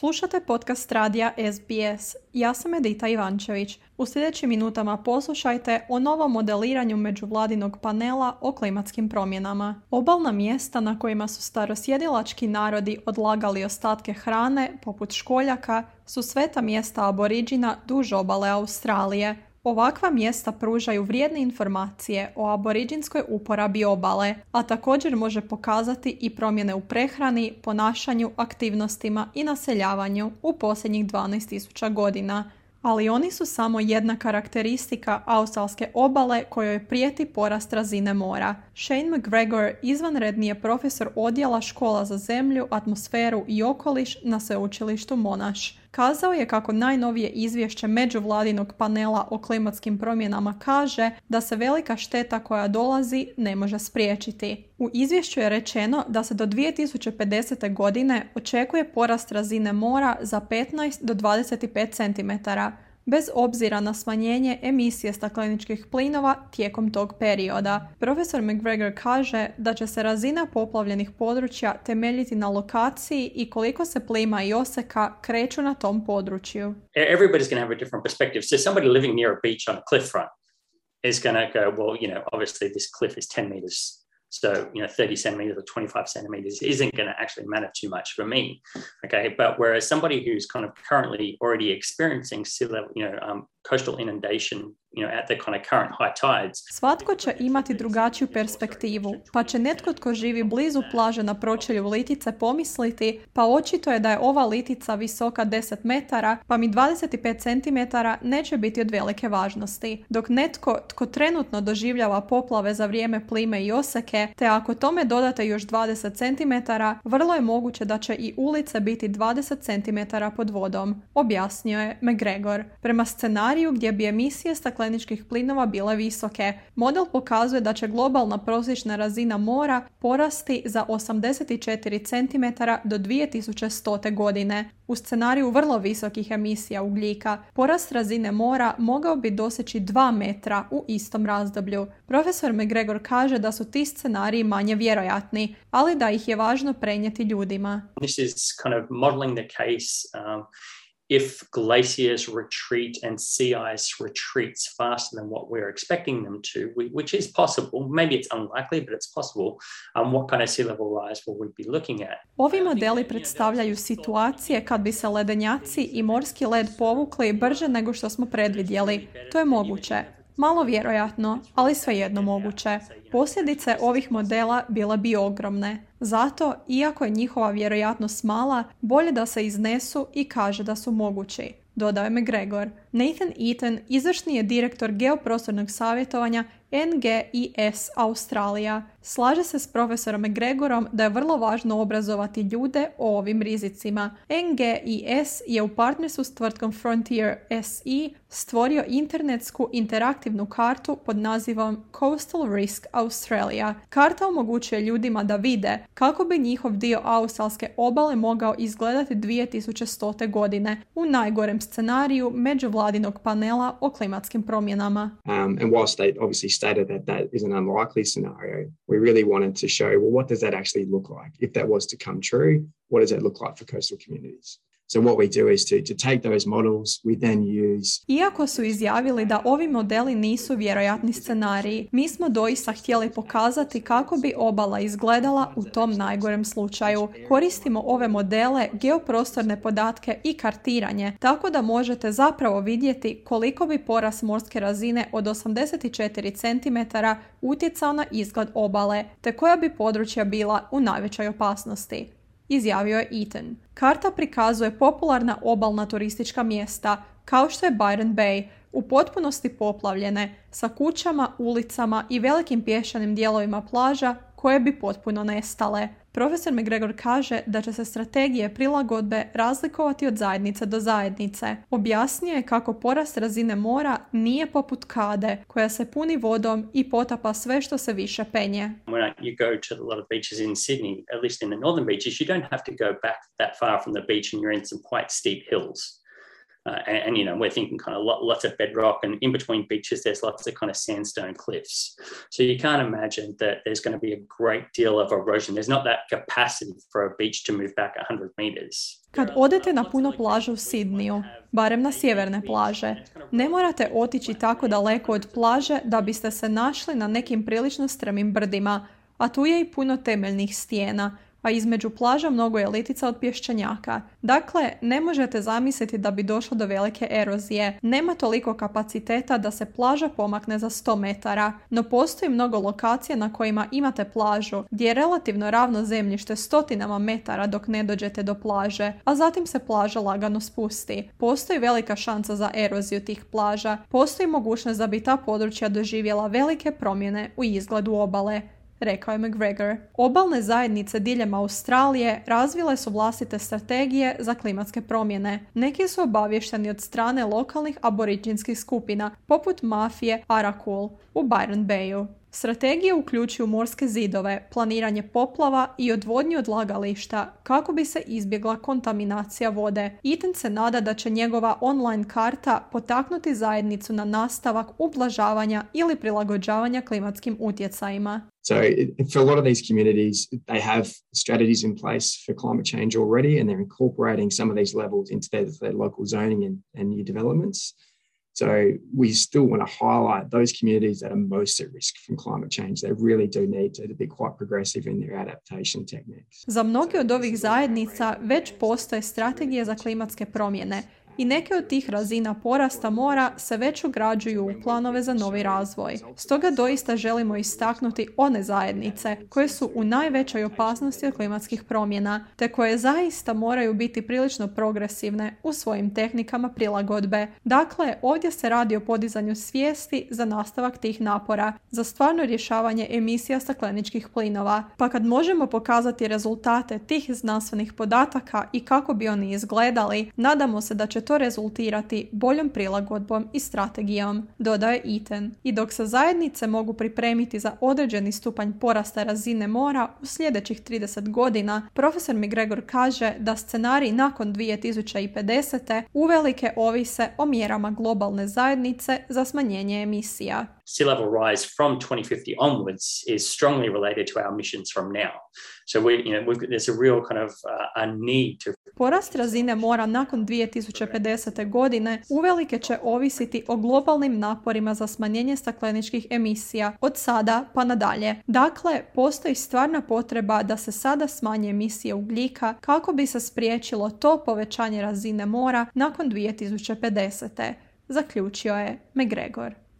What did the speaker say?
Slušate podcast radija SBS. Ja sam Edita Ivančević. U sljedećim minutama poslušajte o novom modeliranju međuvladinog panela o klimatskim promjenama. Obalna mjesta na kojima su starosjedilački narodi odlagali ostatke hrane, poput školjaka, su sveta mjesta aboriđina duž obale Australije. Ovakva mjesta pružaju vrijedne informacije o aboriđinskoj uporabi obale, a također može pokazati i promjene u prehrani, ponašanju, aktivnostima i naseljavanju u posljednjih 12.000 godina. Ali oni su samo jedna karakteristika australske obale kojoj prijeti porast razine mora. Shane McGregor izvanredni je profesor odjela škola za zemlju, atmosferu i okoliš na sveučilištu Monash. Kazao je kako najnovije izvješće međuvladinog panela o klimatskim promjenama kaže da se velika šteta koja dolazi ne može spriječiti. U izvješću je rečeno da se do 2050. godine očekuje porast razine mora za 15 do 25 cm, bez obzira na smanjenje emisije stakleničkih plinova tijekom tog perioda. Profesor McGregor kaže da će se razina poplavljenih područja temeljiti na lokaciji i koliko se plima i oseka kreću na tom području. Everybody's going to have a different perspective. So somebody living near a beach on a cliff front is going to go, well, obviously this cliff is 10 meters. So, 30 centimeters or 25 centimeters isn't going to actually matter too much for me. Okay. But whereas somebody who's kind of currently already experiencing sea level, coastal inundation, at the kind of current high tides. Svatko će imati drugačiju perspektivu, pa će netko tko živi blizu plaže na pročelju litice pomisliti, pa očito je da je ova litica visoka 10 metara, pa mi 25 centimetara neće biti od velike važnosti. Dok netko tko trenutno doživljava poplave za vrijeme plime i oseke, te ako tome dodate još 20 centimetara, vrlo je moguće da će i ulice biti 20 centimetara pod vodom, objasnio je McGregor. Prema scenariju gdje bi emisije stakleničkih plinova bile visoke, model pokazuje da će globalna prosječna razina mora porasti za 84 cm do 2100. godine. U scenariju vrlo visokih emisija ugljika, porast razine mora mogao bi doseći 2 metra u istom razdoblju. Profesor McGregor kaže da su ti scenariji manje vjerojatni, ali da ih je važno prenijeti ljudima. This is kind of modeling the case if glaciers retreat and sea ice retreats faster than what we're expecting them to, which is possible. Maybe it's unlikely, but it's possible. What kind of sea level rise will we be looking at? Ovi modeli predstavljaju situacije kad bi se ledenjaci i morski led povukli brže nego što smo predvidjeli. To je moguće. Malo vjerojatno, ali svejedno moguće. Posljedice ovih modela bile bi ogromne. Zato, iako je njihova vjerojatnost mala, bolje da se iznesu i kaže da su mogući, dodao je McGregor. Nathan Eaton, izvršni je direktor geoprostornog savjetovanja NGIS Australija. Slaže se s profesorom McGregorom da je vrlo važno obrazovati ljude o ovim rizicima. NGIS je u partnerstvu s tvrtkom Frontier SE stvorio internetsku interaktivnu kartu pod nazivom Coastal Risk Australia. Karta omogućuje ljudima da vide kako bi njihov dio australske obale mogao izgledati 2100. godine u najgorem scenariju međuvladinog panela o klimatskim promjenama. And whilst they obviously stated that is an unlikely scenario, we really wanted to show, well, what does that actually look like? If that was to come true, what does that look like for coastal communities? So what we do is to take those models, we then use... Iako su izjavili da ovi modeli nisu vjerojatni scenariji, mi smo doista htjeli pokazati kako bi obala izgledala u tom najgorem slučaju. Koristimo ove modele, geoprostorne podatke i kartiranje, tako da možete zapravo vidjeti koliko bi porast morske razine od 84 cm utjecao na izgled obale, te koja bi područja bila u najvećoj opasnosti, izjavio je Eaton. Karta prikazuje popularna obalna turistička mjesta, kao što je Byron Bay, u potpunosti poplavljene, sa kućama, ulicama i velikim pješčanim dijelovima plaža koje bi potpuno nestale. Profesor McGregor kaže da će se strategije prilagodbe razlikovati od zajednice do zajednice. Objasnio je kako porast razine mora nije poput kade koja se puni vodom i potapa sve što se više penje. When you go to a lot of beaches in Sydney, at least in the northern beaches, you don't have to go back that far from the beach and you're in some quite steep hills. And we're thinking kind of lots of bedrock, and in between beaches, there's lots of kind of sandstone cliffs. So you can't imagine that there's going to be a great deal of erosion. There's not that capacity for a beach to move back 100 meters. Kad odete na puno plažu u Sidniju, barem na sjeverne plaže, ne morate otići tako daleko od plaže da biste se našli na nekim prilično strmim brdima, a tu je i puno temeljnih stijena, a između plaža mnogo je litica od pješčanjaka. Dakle, ne možete zamisliti da bi došlo do velike erozije. Nema toliko kapaciteta da se plaža pomakne za 100 metara, no postoji mnogo lokacija na kojima imate plažu, gdje je relativno ravno zemljište stotinama metara dok ne dođete do plaže, a zatim se plaža lagano spusti. Postoji velika šansa za eroziju tih plaža. Postoji mogućnost da bi ta područja doživjela velike promjene u izgledu obale, rekao je McGregor. Obalne zajednice diljem Australije razvile su vlastite strategije za klimatske promjene. Neki su obavješteni od strane lokalnih aboriđinskih skupina, poput mafije Arakul u Byron Bayu. Strategije uključuju morske zidove, planiranje poplava i odvodnju odlagališta kako bi se izbjegla kontaminacija vode. Eaton se nada da će njegova online karta potaknuti zajednicu na nastavak ublažavanja ili prilagođavanja klimatskim utjecajima. So for a lot of these communities, they have strategies in place for climate change already, and they're incorporating some of these levels into their local zoning and new developments. So we still want to highlight those communities that are most at risk from climate change. They really do need to be quite progressive in their adaptation techniques. Za mnoge od ovih zajednica već postoje strategije za klimatske promjene i neke od tih razina porasta mora se već ugrađuju u planove za novi razvoj. Stoga doista želimo istaknuti one zajednice koje su u najvećoj opasnosti od klimatskih promjena, te koje zaista moraju biti prilično progresivne u svojim tehnikama prilagodbe. Dakle, ovdje se radi o podizanju svijesti za nastavak tih napora, za stvarno rješavanje emisija stakleničkih plinova. Pa kad možemo pokazati rezultate tih znanstvenih podataka i kako bi oni izgledali, nadamo se da će to rezultirati boljom prilagodbom i strategijom, dodaje Eaton. I dok se zajednice mogu pripremiti za određeni stupanj porasta razine mora u sljedećih 30 godina, profesor McGregor kaže da scenarij nakon 2050. uvelike ovise o mjerama globalne zajednice za smanjenje emisija. Sea level rise from 2050 onwards is strongly related to our emissions from now. So there's a real kind of a need to. Porast razine mora nakon 2050. godine uvelike će ovisiti o globalnim naporima za smanjenje stakleničkih emisija od sada pa nadalje. Dakle, postoji stvarna potreba da se sada smanje emisije ugljika kako bi se spriječilo to povećanje razine mora nakon 2050. Zaključio je McGregor.